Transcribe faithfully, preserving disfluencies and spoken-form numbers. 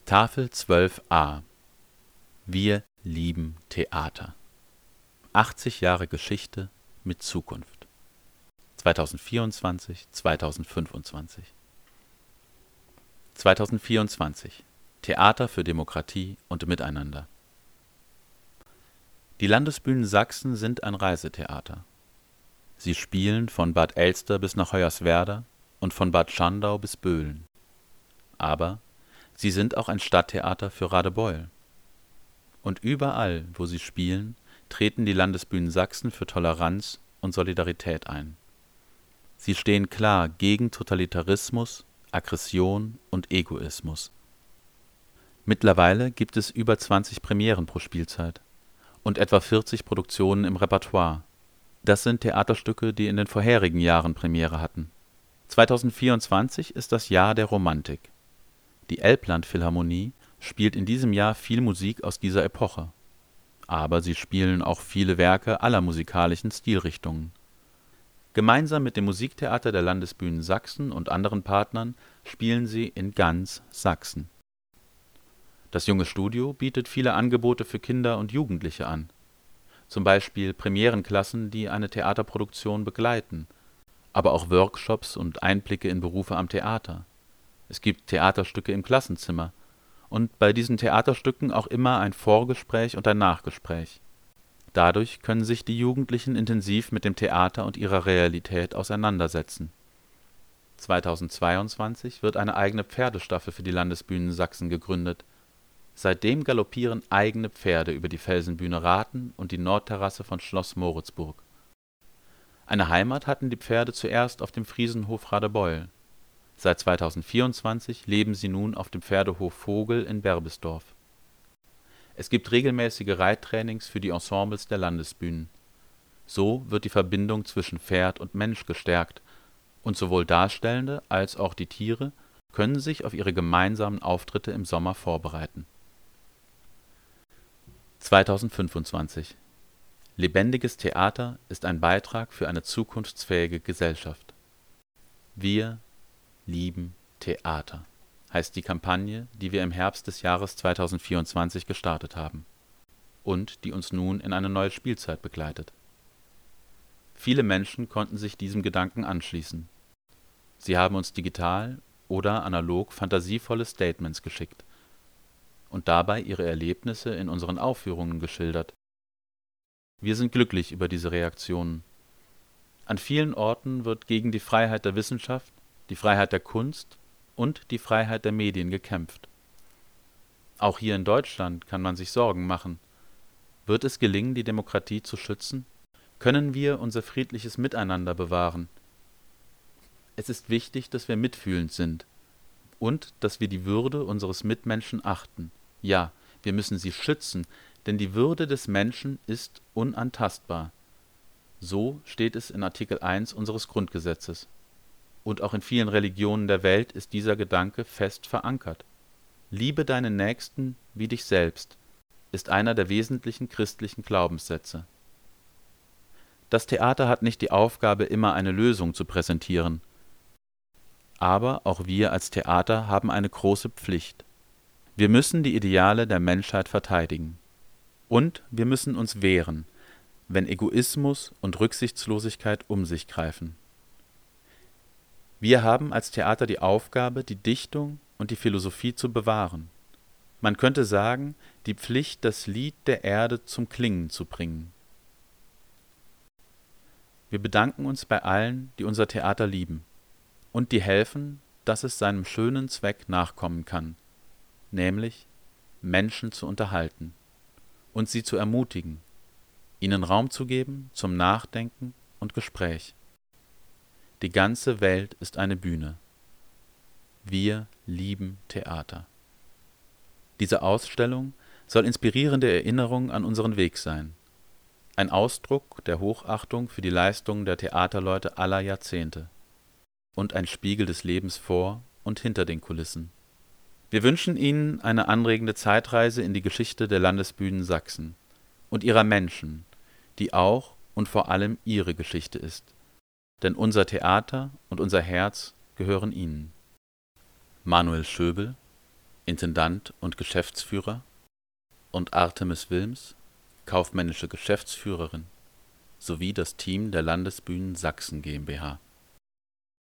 Tafel zwölf a. Wir lieben Theater. achtzig Jahre Geschichte mit Zukunft. zweitausendvierundzwanzig, zweitausendfünfundzwanzig. zweitausendvierundzwanzig. Theater für Demokratie und Miteinander. Die Landesbühnen Sachsen sind ein Reisetheater. Sie spielen von Bad Elster bis nach Hoyerswerda und von Bad Schandau bis Böhlen. Aber sie sind auch ein Stadttheater für Radebeul. Und überall, wo sie spielen, treten die Landesbühnen Sachsen für Toleranz und Solidarität ein. Sie stehen klar gegen Totalitarismus, Aggression und Egoismus. Mittlerweile gibt es über zwanzig Premieren pro Spielzeit und etwa vierzig Produktionen im Repertoire. Das sind Theaterstücke, die in den vorherigen Jahren Premiere hatten. zweitausendvierundzwanzig ist das Jahr der Romantik. Die Elbland-Philharmonie spielt in diesem Jahr viel Musik aus dieser Epoche. Aber sie spielen auch viele Werke aller musikalischen Stilrichtungen. Gemeinsam mit dem Musiktheater der Landesbühnen Sachsen und anderen Partnern spielen sie in ganz Sachsen. Das Junge Studio bietet viele Angebote für Kinder und Jugendliche an. Zum Beispiel Premierenklassen, die eine Theaterproduktion begleiten, aber auch Workshops und Einblicke in Berufe am Theater. Es gibt Theaterstücke im Klassenzimmer und bei diesen Theaterstücken auch immer ein Vorgespräch und ein Nachgespräch. Dadurch können sich die Jugendlichen intensiv mit dem Theater und ihrer Realität auseinandersetzen. zweitausendzweiundzwanzig wird eine eigene Pferdestaffel für die Landesbühnen Sachsen gegründet. Seitdem galoppieren eigene Pferde über die Felsenbühne Rathen und die Nordterrasse von Schloss Moritzburg. Eine Heimat hatten die Pferde zuerst auf dem Friesenhof Radebeul. Seit zweitausendvierundzwanzig leben sie nun auf dem Pferdehof Vogel in Berbesdorf. Es gibt regelmäßige Reittrainings für die Ensembles der Landesbühnen. So wird die Verbindung zwischen Pferd und Mensch gestärkt und sowohl Darstellende als auch die Tiere können sich auf ihre gemeinsamen Auftritte im Sommer vorbereiten. zweitausendfünfundzwanzig. Lebendiges Theater ist ein Beitrag für eine zukunftsfähige Gesellschaft. Wir lieben Theater, heißt die Kampagne, die wir im Herbst des Jahres zweitausendvierundzwanzig gestartet haben und die uns nun in eine neue Spielzeit begleitet. Viele Menschen konnten sich diesem Gedanken anschließen. Sie haben uns digital oder analog fantasievolle Statements geschickt und dabei ihre Erlebnisse in unseren Aufführungen geschildert. Wir sind glücklich über diese Reaktionen. An vielen Orten wird gegen die Freiheit der Wissenschaft, die Freiheit der Kunst und die Freiheit der Medien gekämpft. Auch hier in Deutschland kann man sich Sorgen machen. Wird es gelingen, die Demokratie zu schützen? Können wir unser friedliches Miteinander bewahren? Es ist wichtig, dass wir mitfühlend sind und dass wir die Würde unseres Mitmenschen achten. Ja, wir müssen sie schützen, denn die Würde des Menschen ist unantastbar. So steht es in Artikel eins unseres Grundgesetzes. Und auch in vielen Religionen der Welt ist dieser Gedanke fest verankert. Liebe deinen Nächsten wie dich selbst ist einer der wesentlichen christlichen Glaubenssätze. Das Theater hat nicht die Aufgabe, immer eine Lösung zu präsentieren. Aber auch wir als Theater haben eine große Pflicht. Wir müssen die Ideale der Menschheit verteidigen. Und wir müssen uns wehren, wenn Egoismus und Rücksichtslosigkeit um sich greifen. Wir haben als Theater die Aufgabe, die Dichtung und die Philosophie zu bewahren. Man könnte sagen, die Pflicht, das Lied der Erde zum Klingen zu bringen. Wir bedanken uns bei allen, die unser Theater lieben und die helfen, dass es seinem schönen Zweck nachkommen kann, nämlich Menschen zu unterhalten und sie zu ermutigen, ihnen Raum zu geben zum Nachdenken und Gespräch. Die ganze Welt ist eine Bühne. Wir lieben Theater. Diese Ausstellung soll inspirierende Erinnerung an unseren Weg sein. Ein Ausdruck der Hochachtung für die Leistungen der Theaterleute aller Jahrzehnte und ein Spiegel des Lebens vor und hinter den Kulissen. Wir wünschen Ihnen eine anregende Zeitreise in die Geschichte der Landesbühnen Sachsen und ihrer Menschen, die auch und vor allem Ihre Geschichte ist. Denn unser Theater und unser Herz gehören Ihnen. Manuel Schöbel, Intendant und Geschäftsführer, und Artemis Wilms, kaufmännische Geschäftsführerin, sowie das Team der Landesbühnen Sachsen GmbH